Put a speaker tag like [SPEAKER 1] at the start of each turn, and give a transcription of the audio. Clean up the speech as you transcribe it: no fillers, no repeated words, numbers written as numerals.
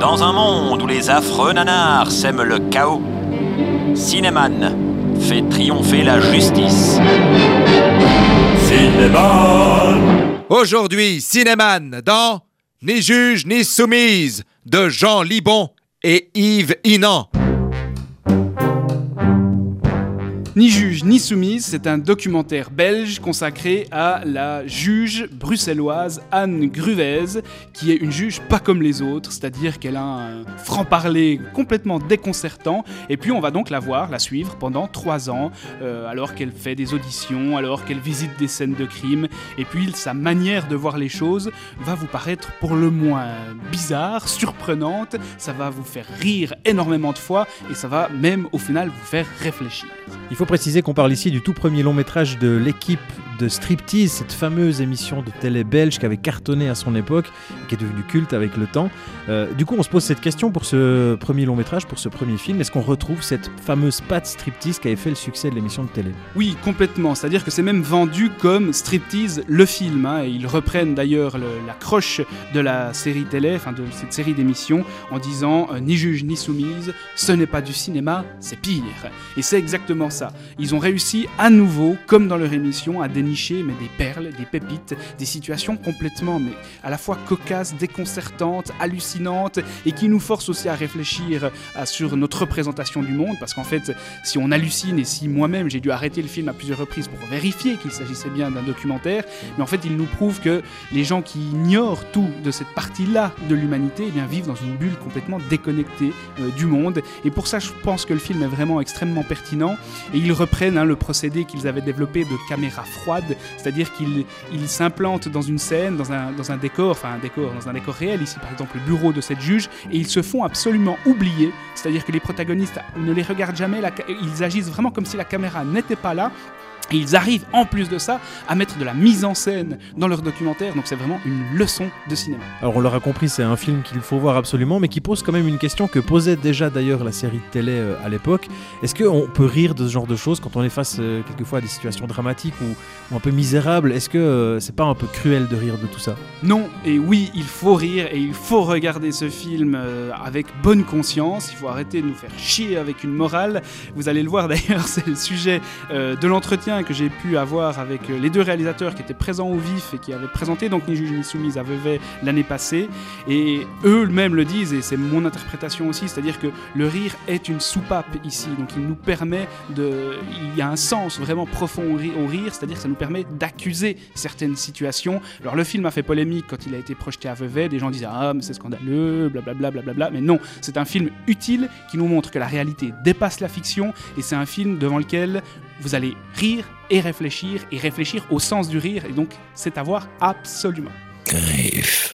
[SPEAKER 1] Dans un monde où les affreux nanars sèment le chaos, Cinéman fait triompher la justice.
[SPEAKER 2] Cinéman.
[SPEAKER 3] Aujourd'hui, Cinéman dans Ni juge ni soumise de Jean Libon et Yves Inan.
[SPEAKER 4] Ni juge ni soumise, c'est un documentaire belge consacré à la juge bruxelloise Anne Gruvez, qui est une juge pas comme les autres, c'est-à-dire qu'elle a un franc-parler complètement déconcertant, et puis on va donc la suivre pendant 3 ans, alors qu'elle fait des auditions, alors qu'elle visite des scènes de crime, et puis sa manière de voir les choses va vous paraître pour le moins bizarre, surprenante, ça va vous faire rire énormément de fois, et ça va même au final vous faire réfléchir.
[SPEAKER 5] Il faut préciser qu'on parle ici du tout premier long métrage de l'équipe de Striptease, cette fameuse émission de télé belge qui avait cartonné à son époque, qui est devenue culte avec le temps. Du coup, on se pose cette question pour ce premier long métrage, pour ce premier film. Est-ce qu'on retrouve cette fameuse patte Striptease qui avait fait le succès de l'émission de télé ?
[SPEAKER 4] Oui, complètement. C'est-à-dire que c'est même vendu comme Striptease, le film. Et ils reprennent d'ailleurs la croche de la série télé, enfin de cette série d'émissions, en disant ni juge ni soumise, ce n'est pas du cinéma, c'est pire. Et c'est exactement ça. Ils ont réussi à nouveau, comme dans leur émission, à dénicher des perles, des pépites, des situations complètement, mais à la fois cocasses, déconcertantes, hallucinantes, et qui nous forcent aussi à réfléchir sur notre représentation du monde, parce qu'en fait, si on hallucine, et si moi-même j'ai dû arrêter le film à plusieurs reprises pour vérifier qu'il s'agissait bien d'un documentaire, mais en fait, il nous prouve que les gens qui ignorent tout de cette partie-là de l'humanité, eh bien, vivent dans une bulle complètement déconnectée du monde, et pour ça, je pense que le film est vraiment extrêmement pertinent, et ils reprennent le procédé qu'ils avaient développé de caméra froide, c'est-à-dire qu'ils s'implantent dans une scène, dans un décor réel, ici par exemple le bureau de cette juge, et ils se font absolument oublier, c'est-à-dire que les protagonistes ne les regardent jamais, ils agissent vraiment comme si la caméra n'était pas là. Et ils arrivent, en plus de ça, à mettre de la mise en scène dans leur documentaire, donc c'est vraiment une leçon de cinéma.
[SPEAKER 5] Alors on l'aura compris, c'est un film qu'il faut voir absolument, mais qui pose quand même une question que posait déjà d'ailleurs la série de télé à l'époque. Est-ce qu'on peut rire de ce genre de choses quand on est face quelquefois à des situations dramatiques ou un peu misérables ? Est-ce que c'est pas un peu cruel de rire de tout ça ?
[SPEAKER 4] Non, et oui, il faut rire et il faut regarder ce film avec bonne conscience. Il faut arrêter de nous faire chier avec une morale. Vous allez le voir d'ailleurs, c'est le sujet de l'entretien que j'ai pu avoir avec les 2 réalisateurs qui étaient présents au vif et qui avaient présenté donc Ni juge ni soumise à Vevey l'année passée, et eux-mêmes le disent, et c'est mon interprétation aussi, c'est-à-dire que le rire est une soupape ici, donc il nous permet il y a un sens vraiment profond au rire, c'est-à-dire que ça nous permet d'accuser certaines situations. Alors le film a fait polémique quand il a été projeté à Vevey, des gens disaient ah mais c'est scandaleux, blablabla, blablabla, mais non, c'est un film utile qui nous montre que la réalité dépasse la fiction, et c'est un film devant lequel vous allez rire et réfléchir au sens du rire, et donc c'est à voir absolument.
[SPEAKER 2] Griffe.